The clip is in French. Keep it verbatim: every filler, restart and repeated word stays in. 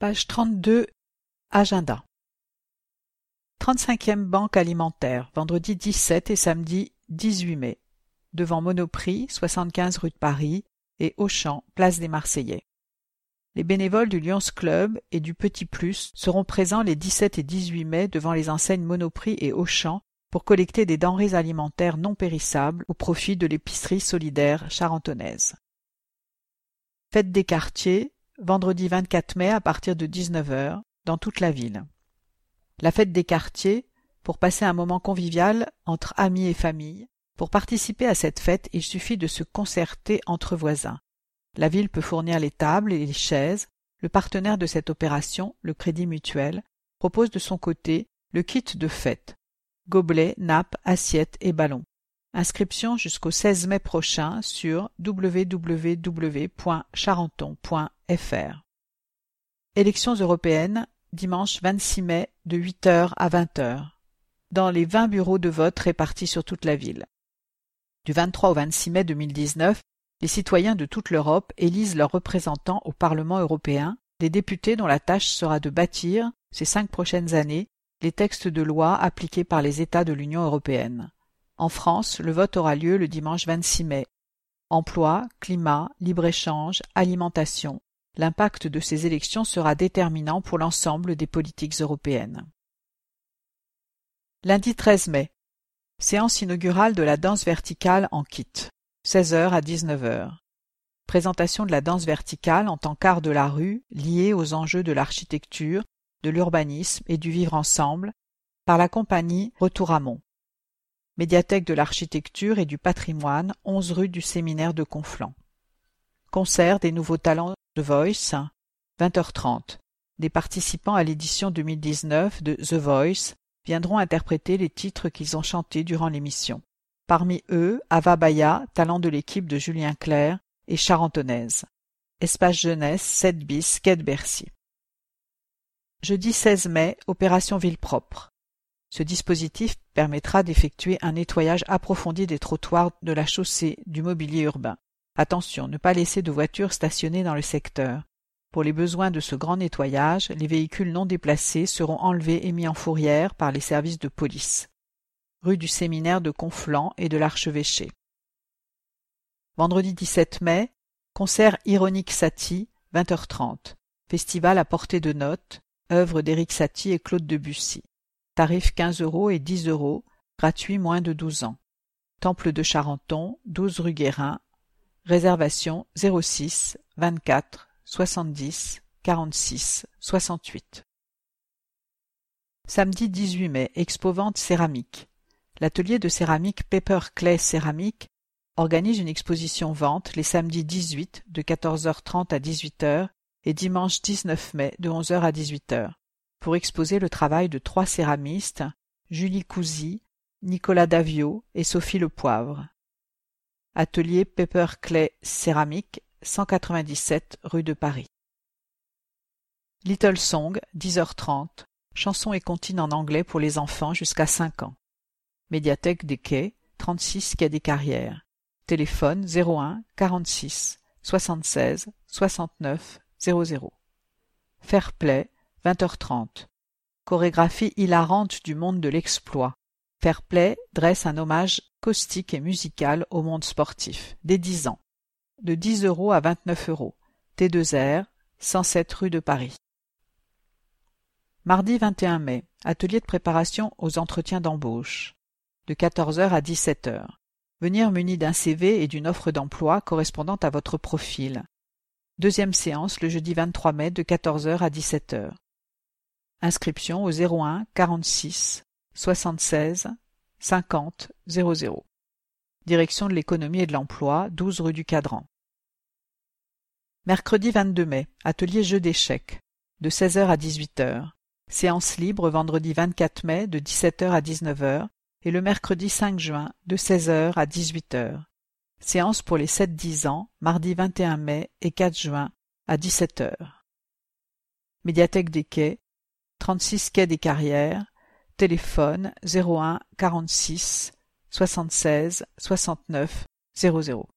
Page trente-deux. Agenda. trente-cinquième Banque alimentaire, vendredi dix-sept et samedi dix-huit mai. Devant Monoprix, soixante-quinze rue de Paris, et Auchan, place des Marseillais. Les bénévoles du Lions Club et du Petit Plus seront présents les dix-sept et dix-huit mai devant les enseignes Monoprix et Auchan pour collecter des denrées alimentaires non périssables au profit de l'épicerie solidaire charentonnaise. Fête des quartiers, vendredi vingt-quatre mai à partir de dix-neuf heures, dans toute la ville. La fête des quartiers, pour passer un moment convivial entre amis et famille. Pour participer à cette fête, il suffit de se concerter entre voisins. La ville peut fournir les tables et les chaises. Le partenaire de cette opération, le Crédit Mutuel, propose de son côté le kit de fête. Gobelets, nappes, assiettes et ballons. Inscription jusqu'au seize mai prochain sur w w w point charenton point f r. Élections européennes, dimanche vingt-six mai de huit heures à vingt heures, dans les vingt bureaux de vote répartis sur toute la ville. Du vingt-trois au vingt-six mai deux mille dix-neuf, les citoyens de toute l'Europe élisent leurs représentants au Parlement européen, des députés dont la tâche sera de bâtir, ces cinq prochaines années, les textes de loi appliqués par les États de l'Union européenne. En France, le vote aura lieu le dimanche vingt-six mai. Emploi, climat, libre-échange, alimentation. L'impact de ces élections sera déterminant pour l'ensemble des politiques européennes. Lundi treize mai. Séance inaugurale de la danse verticale en kit, seize heures à dix-neuf heures. Présentation de la danse verticale en tant qu'art de la rue lié aux enjeux de l'architecture, de l'urbanisme et du vivre ensemble par la compagnie Retour à Mont. Médiathèque de l'architecture et du patrimoine, onze rue du Séminaire de Conflans. Concert des nouveaux talents The Voice, vingt heures trente. Des participants à l'édition deux mille dix-neuf de The Voice viendront interpréter les titres qu'ils ont chantés durant l'émission. Parmi eux, Ava Baya, talent de l'équipe de Julien Clerc, et charentonnaise. Espace jeunesse, sept bis, quai de Bercy. Jeudi seize mai, opération ville propre. Ce dispositif permettra d'effectuer un nettoyage approfondi des trottoirs, de la chaussée, du mobilier urbain. Attention, ne pas laisser de voitures stationnées dans le secteur. Pour les besoins de ce grand nettoyage, les véhicules non déplacés seront enlevés et mis en fourrière par les services de police. Rue du Séminaire de Conflans et de l'Archevêché. Vendredi dix-sept mai, concert Ironique Satie, vingt heures trente. Festival à portée de notes, œuvre d'Éric Satie et Claude Debussy. Tarif quinze euros et dix euros, gratuit moins de douze ans. Temple de Charenton, douze rue Guérin. Réservation zéro six vingt-quatre soixante-dix quarante-six soixante-huit. Samedi dix-huit mai, expo-vente céramique. L'atelier de céramique Paper Clay Céramique organise une exposition-vente les samedis dix-huit de quatorze heures trente à dix-huit heures et dimanche dix-neuf mai de onze heures à dix-huit heures pour exposer le travail de trois céramistes, Julie Cousy, Nicolas Davio et Sophie Le Poivre. Atelier Paper Clay Céramique, cent quatre-vingt-dix-sept rue de Paris. Little Song, dix heures trente, chansons et comptines en anglais pour les enfants jusqu'à cinq ans. Médiathèque des Quais, trente-six quai des Carrières. Téléphone zéro un quarante-six soixante-seize soixante-neuf zéro zéro. Fair Play, vingt heures trente. Chorégraphie hilarante du monde de l'exploit. Fair Play dresse un hommage caustique et musical au monde sportif, dès dix ans. De dix euros à vingt-neuf euros. T deux R, cent sept rue de Paris. Mardi vingt et un mai, atelier de préparation aux entretiens d'embauche. De quatorze heures à dix-sept heures. Venir muni d'un C V et d'une offre d'emploi correspondant à votre profil. Deuxième séance le jeudi vingt-trois mai de quatorze heures à dix-sept heures. Inscription au zéro un quarante-six soixante-seize cinquante zéro zéro. Direction de l'économie et de l'emploi, douze rue du Cadran. Mercredi vingt-deux mai, atelier jeu d'échecs, de seize heures à dix-huit heures. Séance libre vendredi vingt-quatre mai de dix-sept heures à dix-neuf heures et le mercredi cinq juin de seize heures à dix-huit heures. Séance pour les sept dix ans, mardi vingt et un mai et quatre juin à dix-sept heures. Médiathèque des Quais, trente-six quai des Carrières, téléphone zéro un quarante-six soixante-seize soixante-neuf zéro zéro.